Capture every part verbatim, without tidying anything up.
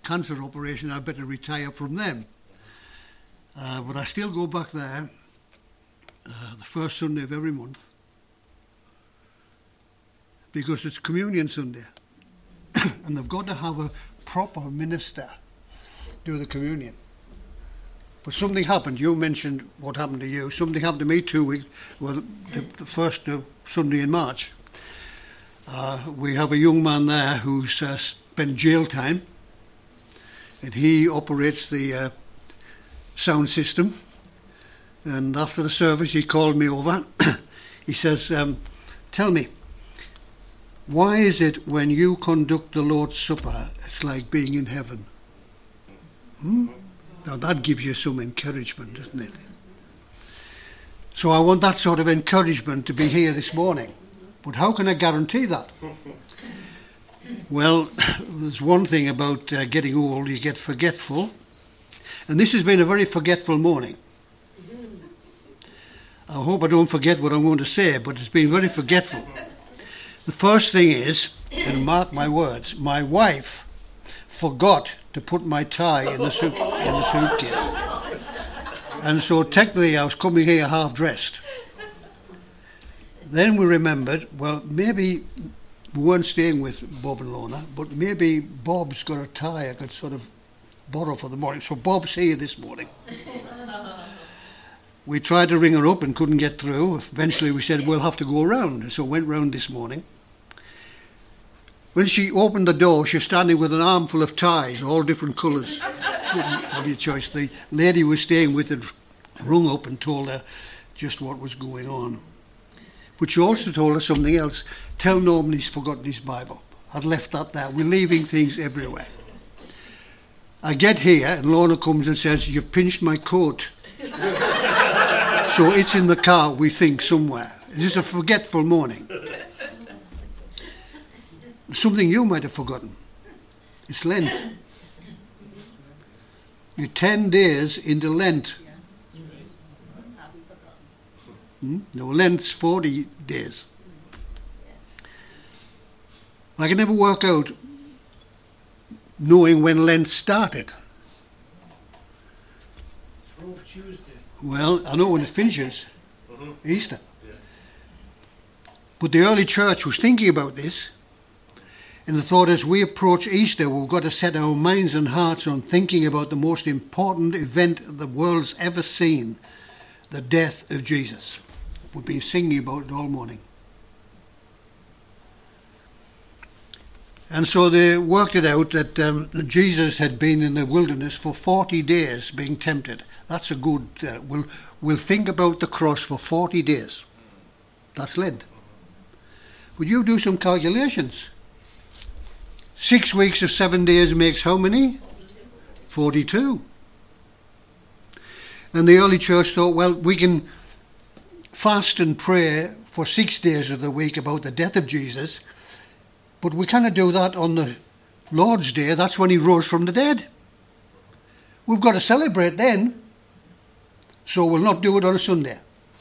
cancer operation, I better retire from them. Uh, but I still go back there uh, the first Sunday of every month because it's Communion Sunday. And they've got to have a proper minister do the communion. But something happened. You mentioned what happened to you. Something happened to me two weeks, well, the, the first uh, Sunday in March. Uh, we have a young man there who's uh, spent jail time, and he operates the uh, sound system. And after the service, he called me over. He says, um, tell me, why is it when you conduct the Lord's Supper, it's like being in heaven? Hmm? Now that gives you some encouragement, doesn't it? So I want that sort of encouragement to be here this morning. But how can I guarantee that? Well, there's one thing about uh, getting old, you get forgetful. And this has been a very forgetful morning. I hope I don't forget what I'm going to say, but it's been very forgetful. The first thing is, and mark my words, my wife forgot to put my tie in the, suit, in the suitcase. And so technically I was coming here half dressed. Then we remembered, well, maybe we weren't staying with Bob and Lorna, but maybe Bob's got a tie I could sort of borrow for the morning. So Bob's here this morning. We tried to ring her up and couldn't get through. Eventually we said, we'll have to go around. So went round this morning. When she opened the door, she was standing with an armful of ties, all different colours. Couldn't have your choice. The lady we were staying with had rung up and told her just what was going on. But she also told her something else. Tell Norman he's forgotten his Bible. I'd left that there. We're leaving things everywhere. I get here and Lorna comes and says, you've pinched my coat. So it's in the car, we think, somewhere. It's a forgetful morning. Something you might have forgotten. It's Lent. You're ten days into Lent. Hmm? No, Lent's forty days. I can never work out knowing when Lent started. Tuesday. Well, I know when it finishes. Mm-hmm. Easter. Yes. But the early church was thinking about this, and they thought as we approach Easter, we've got to set our minds and hearts on thinking about the most important event the world's ever seen, the death of Jesus. We've been singing about it all morning. And so they worked it out that um, Jesus had been in the wilderness for forty days being tempted. That's a good, uh, we'll, we'll think about the cross for forty days. That's Lent. Would you do some calculations? Six weeks of seven days makes how many? forty-two. And the early church thought, well, we can fast and pray for six days of the week about the death of Jesus, but we cannot do that on the Lord's Day. That's when he rose from the dead. We've got to celebrate then, so we'll not do it on a Sunday.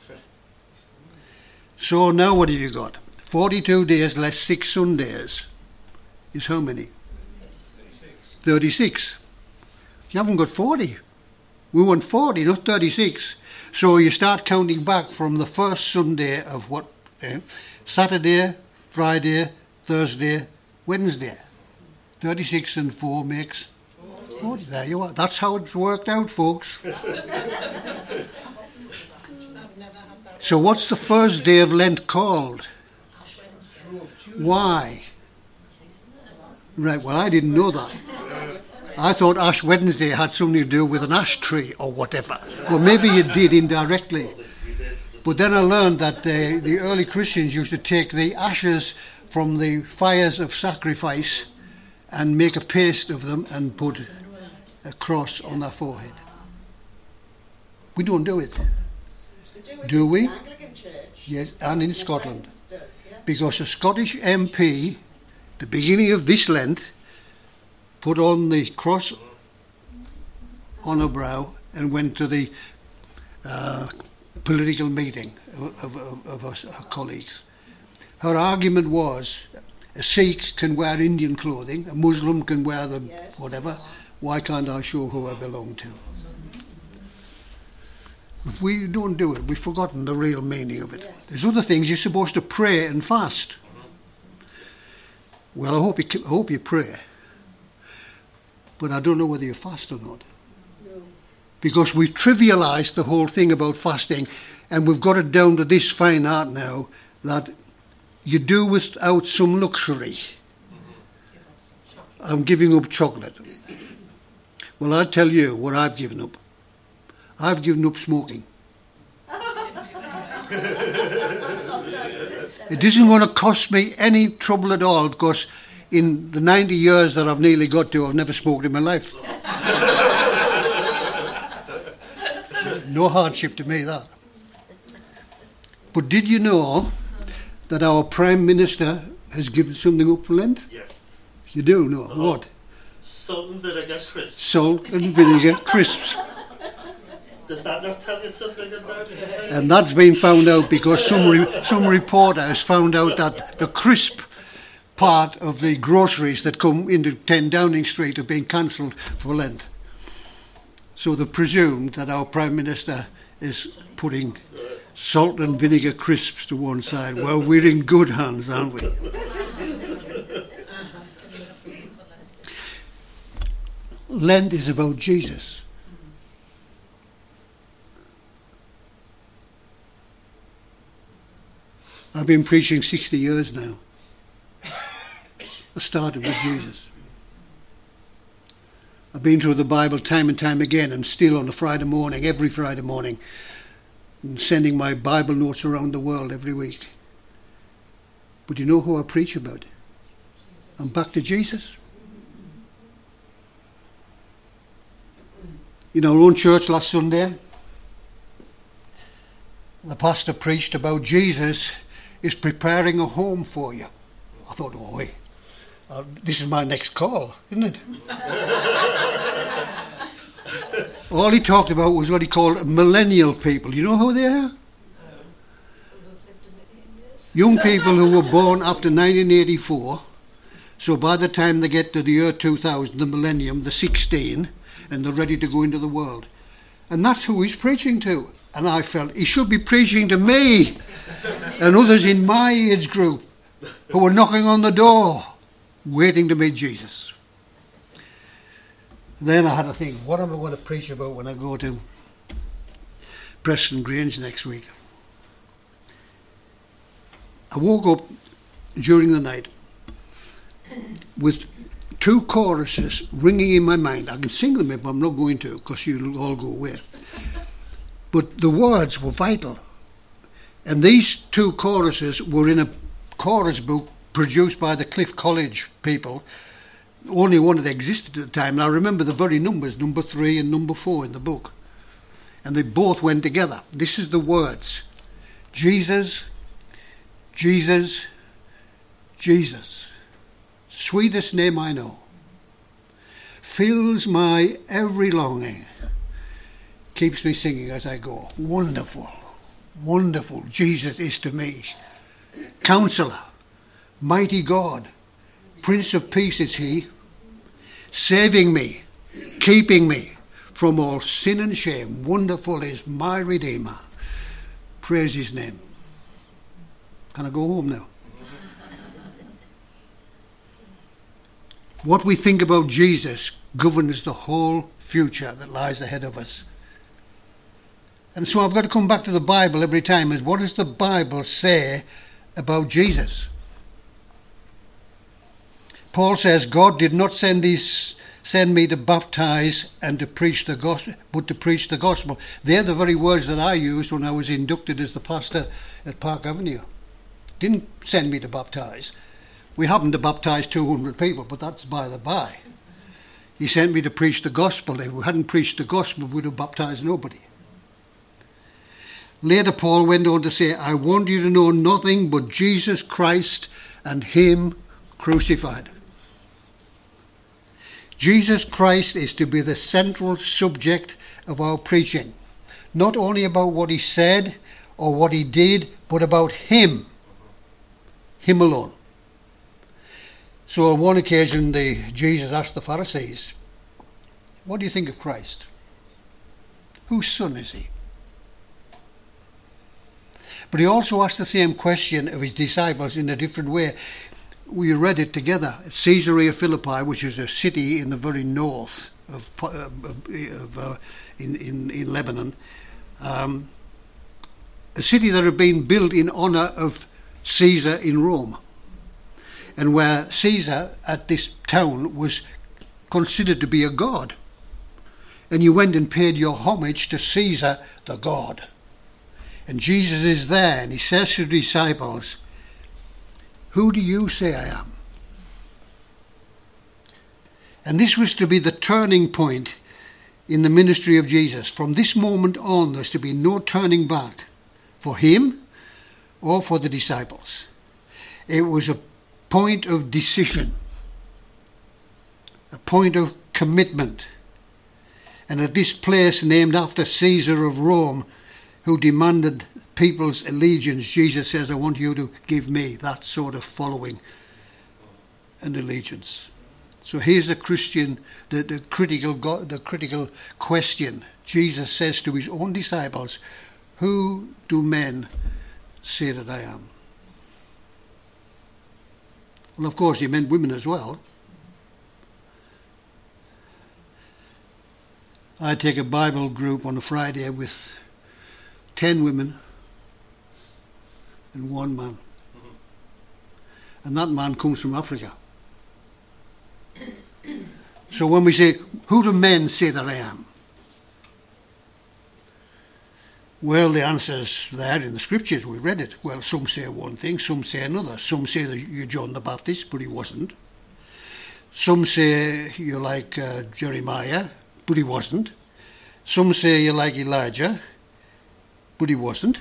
So now what have you got? forty-two days less six Sundays is how many? thirty-six. You haven't got forty. We want forty, not thirty-six. So you start counting back from the first Sunday of what? Eh? Saturday, Friday, Thursday, Wednesday. thirty-six and four makes forty. There you are. That's how it's worked out, folks. So what's the first day of Lent called? Why? Right, well, I didn't know that. I thought Ash Wednesday had something to do with an ash tree or whatever. Well, maybe it did indirectly. But then I learned that the, the early Christians used to take the ashes from the fires of sacrifice and make a paste of them and put a cross on their forehead. We don't do it. Do we? Yes, and in Scotland. Because a Scottish M P, the beginning of this Lent, put on the cross on her brow and went to the uh, political meeting of, of, of us, our colleagues. Her argument was, A Sikh can wear Indian clothing, a Muslim can wear the Yes. whatever. Why can't I show who I belong to? If we don't do it, we've forgotten the real meaning of it. Yes. There's other things you're supposed to pray and fast. Well, I hope you I hope you pray, but I don't know whether you fast or not, No. because we've trivialised the whole thing about fasting, and we've got it down to this fine art now that you do without some luxury. I'm giving up chocolate. Well, I'll tell you what I've given up. I've given up smoking. It isn't going to cost me any trouble at all, because in the ninety years that I've nearly got to, I've never smoked in my life. No hardship to me, that. But did you know that our Prime Minister has given something up for Lent? Yes. You do know. Oh. What? Salt and vinegar crisps. Salt and vinegar crisps. Does that not tell you something about it? And that's been found out because some re- some reporter has found out that the crisp part of the groceries that come into ten Downing Street have been cancelled for Lent. So they presumed that our Prime Minister is putting salt and vinegar crisps to one side. Well, we're in good hands, aren't we? Lent is about Jesus. I've been preaching sixty years now. I started with Jesus. I've been through the Bible time and time again, and still on a Friday morning, every Friday morning, and sending my Bible notes around the world every week. But you know who I preach about? I'm back to Jesus. In our own church last Sunday, the pastor preached about Jesus is preparing a home for you. I thought, oh, wait, uh, this is my next call, isn't it? All he talked about was what he called millennial people. You know who they are? Young people who were born after nineteen eighty-four. So by the time they get to the year two thousand, the millennium, they're sixteen, and they're ready to go into the world. And that's who he's preaching to. And I felt he should be preaching to me and others in my age group who were knocking on the door, waiting to meet Jesus. Then I had to think, what am I going to preach about when I go to Preston Grange next week? I woke up during the night with two choruses ringing in my mind. I can sing them if I'm not going to, because you'll all go away. But the words were vital. And these two choruses were in a chorus book produced by the Cliff College people, only one that existed at the time. And I remember the very numbers, number three and number four in the book. And they both went together. This is the words. Jesus, Jesus, Jesus. Sweetest name I know. Fills my every longing. Keeps me singing as I go. Wonderful, wonderful Jesus is to me. Counselor, mighty God, Prince of Peace is he, saving me, keeping me from all sin and shame. Wonderful is my Redeemer. Praise his name. Can I go home now? What we think about Jesus governs the whole future that lies ahead of us. And so I've got to come back to the Bible every time. Is what does the Bible say about Jesus? Paul says, God did not send these, send me to baptize and to preach the gospel, but to preach the gospel. They're the very words that I used when I was inducted as the pastor at Park Avenue. Didn't send me to baptize. We happened to baptize two hundred people, but that's by the by. He sent me to preach the gospel. If we hadn't preached the gospel, we'd have baptized nobody. Later, Paul went on to say, I want you to know nothing but Jesus Christ and him crucified. Jesus Christ is to be the central subject of our preaching. Not only about what he said or what he did, but about him. Him alone. So on one occasion, the, Jesus asked the Pharisees, what do you think of Christ? Whose son is he? But he also asked the same question of his disciples in a different way. We read it together. Caesarea Philippi, which is a city in the very north of, uh, of uh, in, in, in Lebanon, um, a city that had been built in honour of Caesar in Rome, and where Caesar at this town was considered to be a god. And you went and paid your homage to Caesar the god. And Jesus is there and he says to the disciples, who do you say I am? And this was to be the turning point in the ministry of Jesus. From this moment on, there's to be no turning back for him or for the disciples. It was a point of decision, a point of commitment. And at this place named after Caesar of Rome, who demanded people's allegiance, Jesus says, I want you to give me that sort of following and allegiance. So here's the Christian, the, the critical the critical question. Jesus says to his own disciples, who do men say that I am? Well, of course, he meant women as well. I take a Bible group on a Friday with ten women and one man. Mm-hmm. And that man comes from Africa. So when we say, who do men say that I am? Well, the answer's there in the scriptures. We read it. Well, some say one thing, some say another. Some say that you're John the Baptist, but he wasn't. Some say you're like uh, Jeremiah, but he wasn't. Some say you're like Elijah, but he wasn't.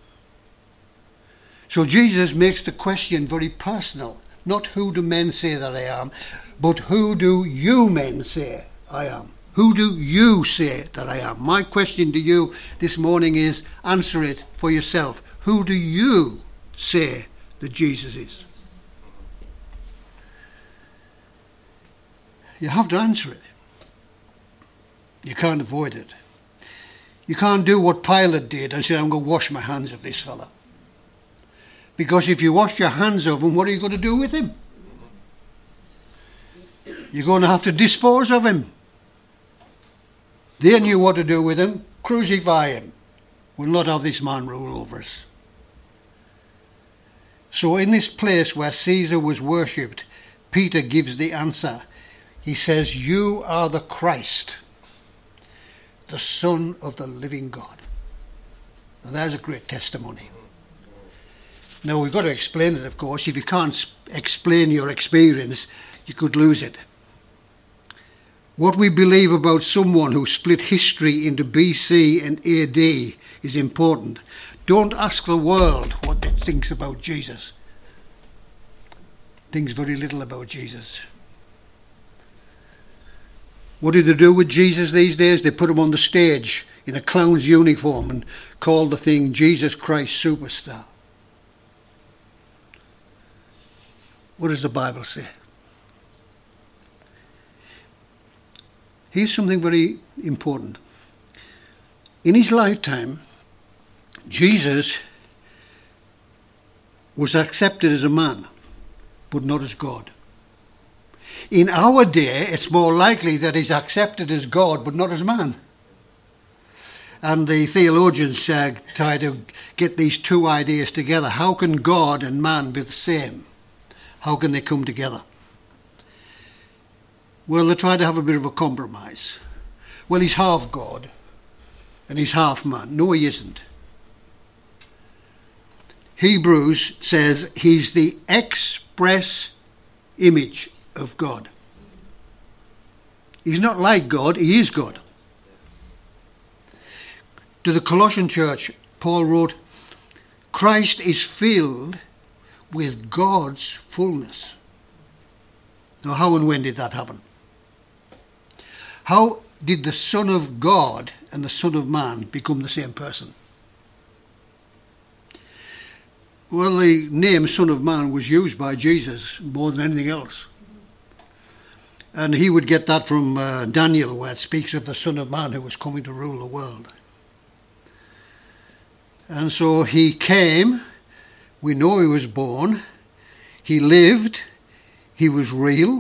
So Jesus makes the question very personal. Not who do men say that I am, but who do you men say I am? Who do you say that I am? My question to you this morning is, answer it for yourself. Who do you say that Jesus is? You have to answer it. You can't avoid it. You can't do what Pilate did and say, I'm going to wash my hands of this fella. Because if you wash your hands of him, what are you going to do with him? You're going to have to dispose of him. They knew what to do with him. Crucify him. We'll not have this man rule over us. So in this place where Caesar was worshipped, Peter gives the answer. He says, you are the Christ, the Son of the living God. Now there's a great testimony. Now we've got to explain it, of course. If you can't explain your experience, you could lose it. What we believe about someone who split history into B C and A D is important. Don't ask the world what it thinks about Jesus. It thinks very little about Jesus. What do they do with Jesus these days? They put him on the stage in a clown's uniform and call the thing Jesus Christ Superstar. What does the Bible say? Here's something very important. In his lifetime, Jesus was accepted as a man, but not as God. In our day, it's more likely that he's accepted as God, but not as man. And the theologians uh, try to get these two ideas together. How can God and man be the same? How can they come together? Well, they try to have a bit of a compromise. Well, he's half God and he's half man. No, he isn't. Hebrews says he's the express image of God. He's not like God, he is God. To the Colossian church, Paul wrote, Christ is filled with God's fullness. Now, how and when did that happen? How did the Son of God and the Son of Man become the same person? Well, the name Son of Man was used by Jesus more than anything else. And he would get that from uh, Daniel, where it speaks of the Son of Man who was coming to rule the world. And so he came. We know he was born. He lived. He was real.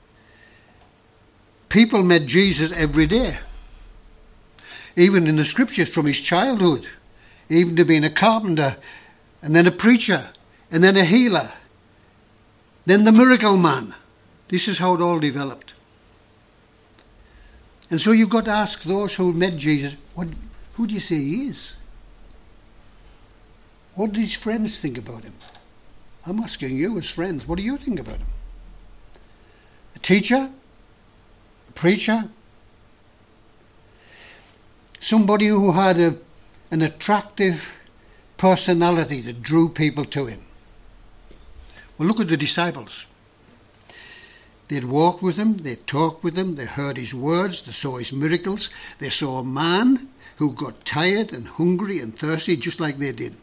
People met Jesus every day. Even in the scriptures, from his childhood, even to being a carpenter, and then a preacher, and then a healer, then the miracle man. This is how it all developed. And so you've got to ask those who met Jesus, what, who do you say he is? What did his friends think about him? I'm asking you as friends, what do you think about him? A teacher? A preacher? Somebody who had a, an attractive personality that drew people to him. Well, look at the disciples. They'd walk with him, they'd talk with him, they heard his words, they saw his miracles. They saw a man who got tired and hungry and thirsty just like they did.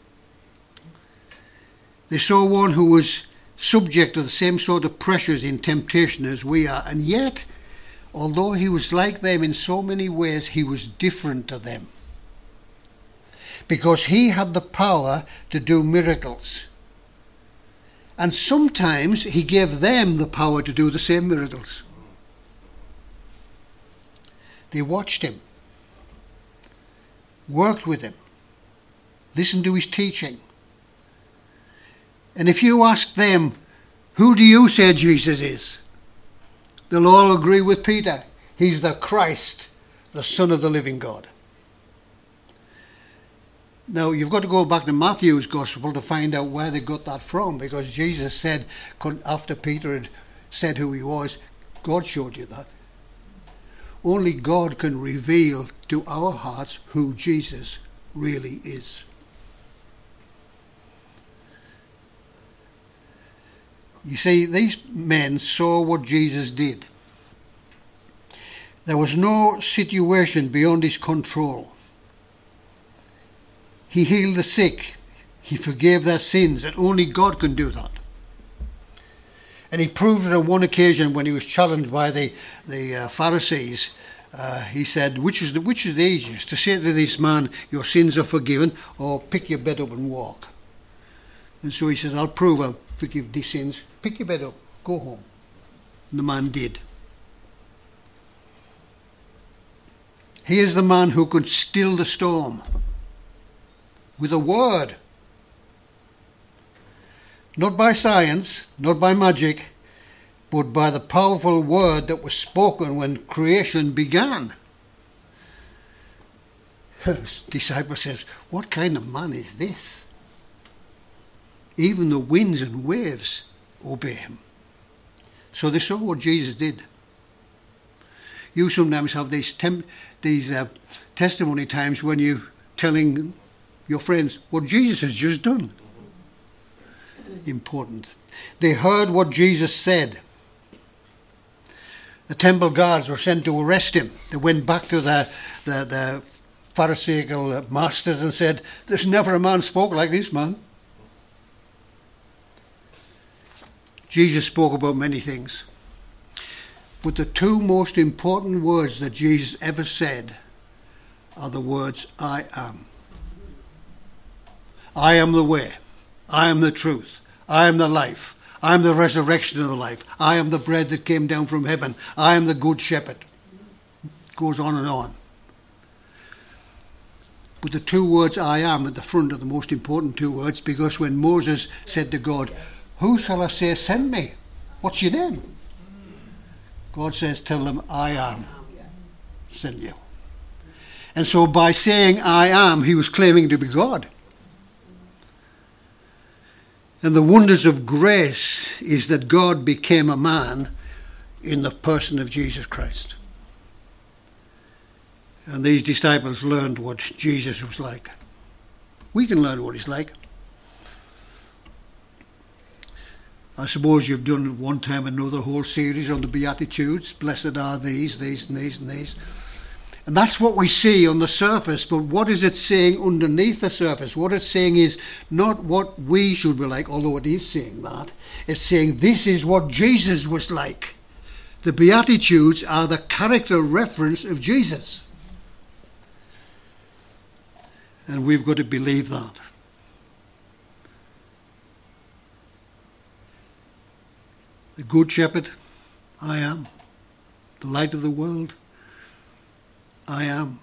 They saw one who was subject to the same sort of pressures in temptation as we are, and yet, although he was like them in so many ways, he was different to them. Because he had the power to do miracles. And sometimes he gave them the power to do the same miracles. They watched him, worked with him, listened to his teaching. And if you ask them, who do you say Jesus is? They'll all agree with Peter. He's the Christ, the Son of the living God. Now, you've got to go back to Matthew's Gospel to find out where they got that from, because Jesus said, after Peter had said who he was, God showed you that. Only God can reveal to our hearts who Jesus really is. You see, these men saw what Jesus did. There was no situation beyond his control. He healed the sick. He forgave their sins, and only God can do that. And he proved it on one occasion when he was challenged by the, the uh, Pharisees. Uh, he said, which is, the, which is the easiest, to say to this man, your sins are forgiven, or pick your bed up and walk? And so he says, I'll prove I forgive these sins. Pick your bed up, go home. And the man did. He is the man who could still the storm with a word. Not by science, not by magic, but by the powerful word that was spoken when creation began. His disciple says, what kind of man is this? Even the winds and waves obey him. So they saw what Jesus did. You sometimes have these, temp- these uh, testimony times when you're telling your friends what Jesus has just done. Important. They heard what Jesus said. The temple guards were sent to arrest him. They went back to the, the, the Pharisaical masters and said, there's never a man spoke like this man. Jesus spoke about many things. But the two most important words that Jesus ever said are the words, I am. I am the way. I am the truth. I am the life. I am the resurrection of the life. I am the bread that came down from heaven. I am the good shepherd. It goes on and on. But the two words I am at the front are the most important two words, because when Moses said to God, who shall I say sent me? What's your name? God says, tell them I am sent you. And so by saying I am, he was claiming to be God. And the wonders of grace is that God became a man in the person of Jesus Christ. And these disciples learned what Jesus was like. We can learn what he's like. I suppose you've done at one time another whole series on the Beatitudes. Blessed are these, these, and these, and these. And that's what we see on the surface, but what is it saying underneath the surface? What it's saying is not what we should be like, although it is saying that. It's saying this is what Jesus was like. The Beatitudes are the character reference of Jesus. And we've got to believe that. The Good Shepherd, I am. The light of the world, I am.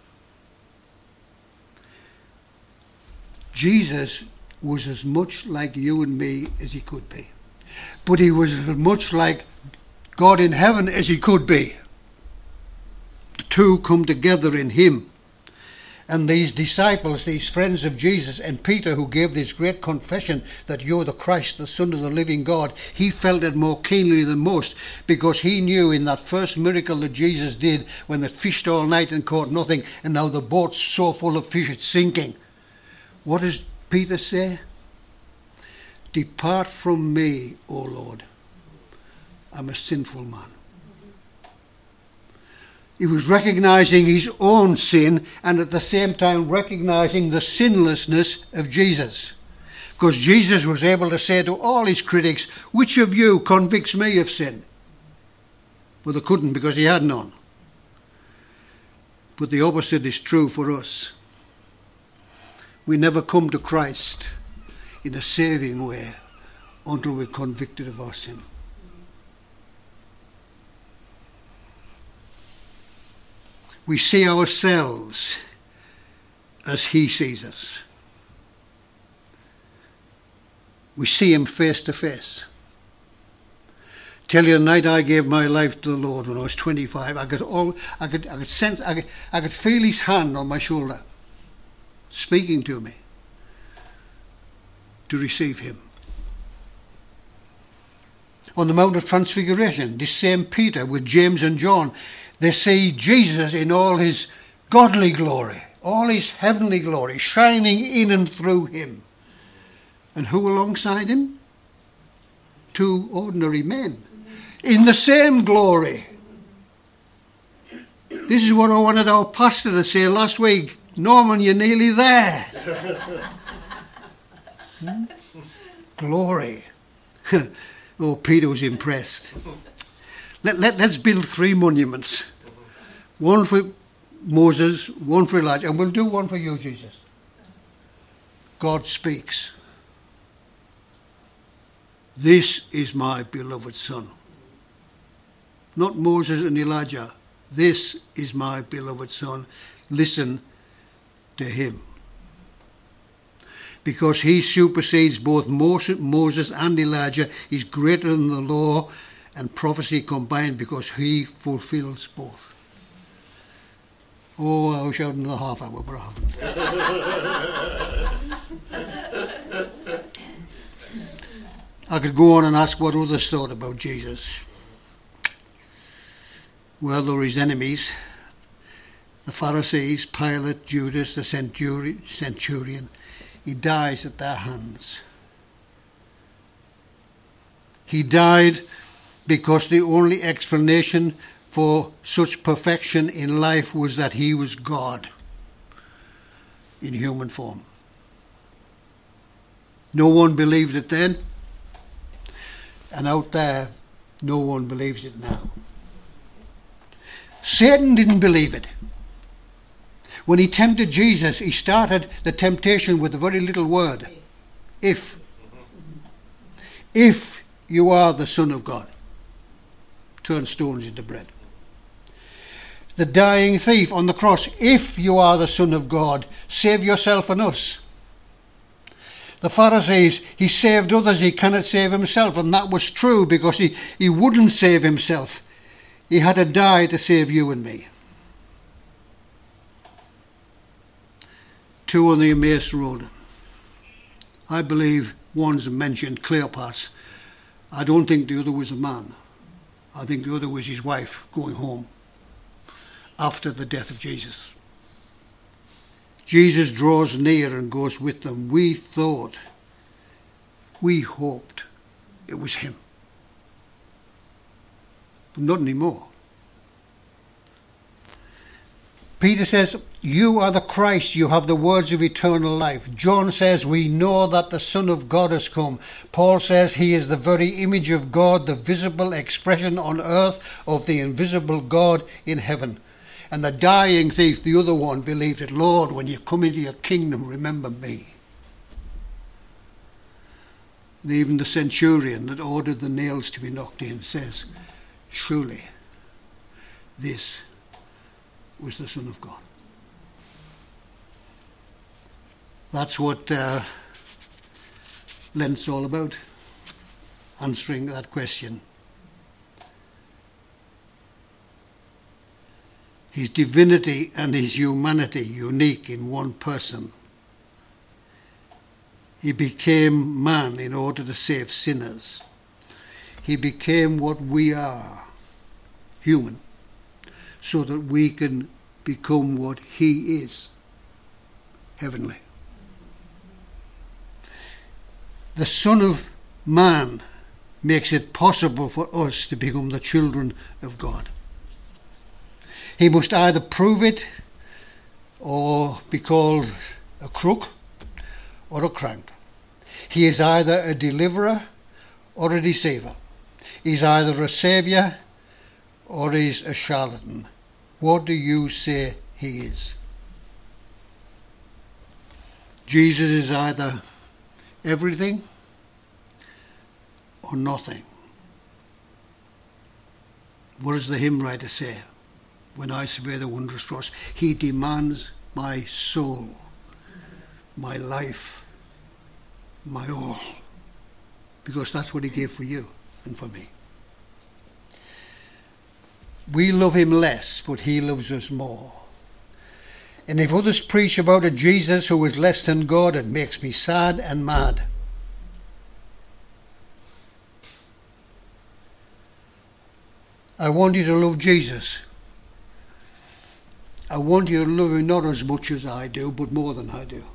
Jesus was as much like you and me as he could be. But he was as much like God in heaven as he could be. The two come together in him. And these disciples, these friends of Jesus, and Peter, who gave this great confession that you're the Christ, the Son of the living God, he felt it more keenly than most, because he knew in that first miracle that Jesus did, when they fished all night and caught nothing, and now the boat's so full of fish it's sinking. What does Peter say? Depart from me, O Lord. I'm a sinful man. He was recognizing his own sin and at the same time recognizing the sinlessness of Jesus. Because Jesus was able to say to all his critics, which of you convicts me of sin? Well, they couldn't, because he had none. But the opposite is true for us. We never come to Christ in a saving way until we're convicted of our sin. We see ourselves as he sees us. We see him face to face. Tell you, the night I gave my life to the Lord when I was twenty-five, I could all, I could, I could sense, I could, I could feel his hand on my shoulder, speaking to me to receive him. On the Mount of Transfiguration, this same Peter with James and John, they see Jesus in all his godly glory, all his heavenly glory, shining in and through him. And who alongside him? Two ordinary men in the same glory. This is what I wanted our pastor to say last week. Norman, you're nearly there. hmm? Glory. Oh, Peter was impressed. Let, let, let's build three monuments. One for Moses, one for Elijah, and we'll do one for you, Jesus. God speaks. This is my beloved son. Not Moses and Elijah. This is my beloved son. Listen to him. Because he supersedes both Moses and Elijah. He's greater than the law and prophecy combined, because he fulfills both. Oh, I wish I had another half hour, but I haven't. I could go on and ask what others thought about Jesus. Well, there were his enemies, the Pharisees, Pilate, Judas, the centurion. He dies at their hands. He died because the only explanation for such perfection in life was that he was God in human form. No one believed it then, and out there, no one believes it now. Satan didn't believe it. When he tempted Jesus, he started the temptation with a very little word. If. If you are the Son of God, turn stones into bread. The dying thief on the cross, if you are the Son of God, save yourself and us. The Pharisees, he saved others, he cannot save himself. And that was true, because he, he wouldn't save himself. He had to die to save you and me. Two on the Emmaus Road. I believe one's mentioned, Cleopas. I don't think the other was a man. I think the other was his wife going home after the death of Jesus. Jesus draws near and goes with them. We thought, we hoped it was him. But not anymore. Peter says, you are the Christ, you have the words of eternal life. John says, we know that the Son of God has come. Paul says, he is the very image of God, the visible expression on earth of the invisible God in heaven. And the dying thief, the other one, believed it. Lord, when you come into your kingdom, remember me. And even the centurion that ordered the nails to be knocked in says, surely this was the Son of God. That's what uh, Lent's all about, answering that question. His divinity and his humanity unique in one person. He became man in order to save sinners. He became what we are, human, so that we can become what he is, heavenly. The Son of Man makes it possible for us to become the children of God. He must either prove it or be called a crook or a crank. He is either a deliverer or a deceiver. He's either a saviour or he's a charlatan. What do you say he is? Jesus is either everything or nothing. What does the hymn writer say? When I survey the wondrous cross, he demands my soul, my life, my all. Because that's what he gave for you and for me. We love him less, but he loves us more. And if others preach about a Jesus who is less than God, it makes me sad and mad. I want you to love Jesus. I want you to love him not as much as I do, but more than I do.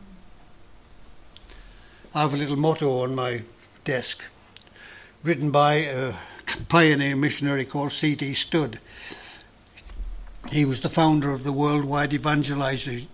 I have a little motto on my desk, written by a pioneer missionary called C T Studd. He was the founder of the Worldwide Evangelization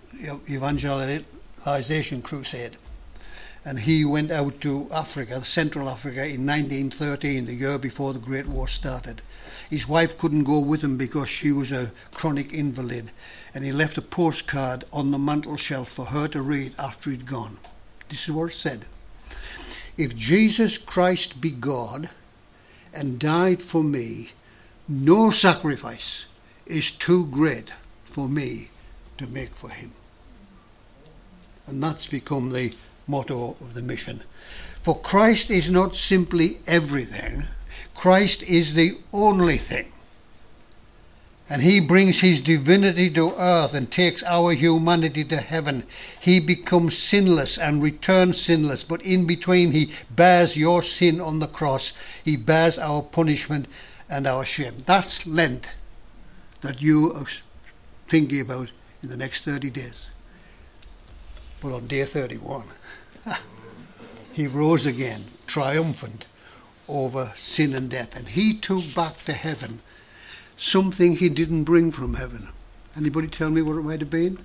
Crusade. And he went out to Africa, Central Africa, in nineteen thirteen, the year before the Great War started. His wife couldn't go with him because she was a chronic invalid, and he left a postcard on the mantel shelf for her to read after he'd gone. This is what it said. If Jesus Christ be God and died for me, no sacrifice is too great for me to make for him. And that's become the motto of the mission. For Christ is not simply everything. Christ is the only thing. And he brings his divinity to earth and takes our humanity to heaven. He becomes sinless and returns sinless, but in between he bears your sin on the cross. He bears our punishment and our shame. That's Lent that you are thinking about in the next thirty days. But on day thirty-one, he rose again, triumphant over sin and death. And he took back to heaven something he didn't bring from heaven. Anybody tell me what it might have been?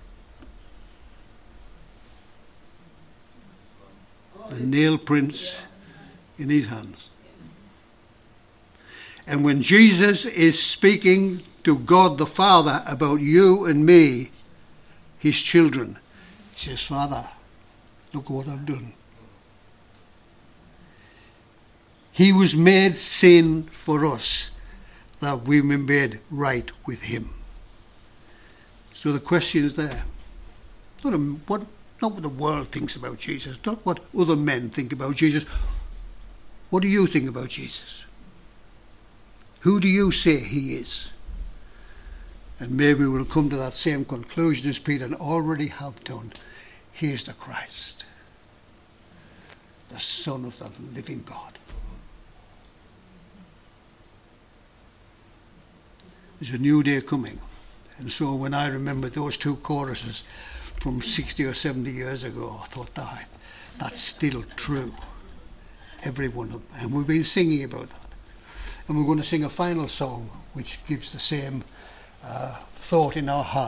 The nail prints in his hands. And when Jesus is speaking to God the Father about you and me, his children, he says, Father, look what I've done. He was made sin for us, that we be made right with him. So the question is there. Not what, not what the world thinks about Jesus, not what other men think about Jesus. What do you think about Jesus? Who do you say he is? And maybe we'll come to that same conclusion as Peter already have done. He is the Christ, the Son of the living God. There's a new day coming. And so when I remember those two choruses from sixty or seventy years ago, I thought, that, that's still true. Every one of them. And we've been singing about that. And we're going to sing a final song which gives the same uh, thought in our heart.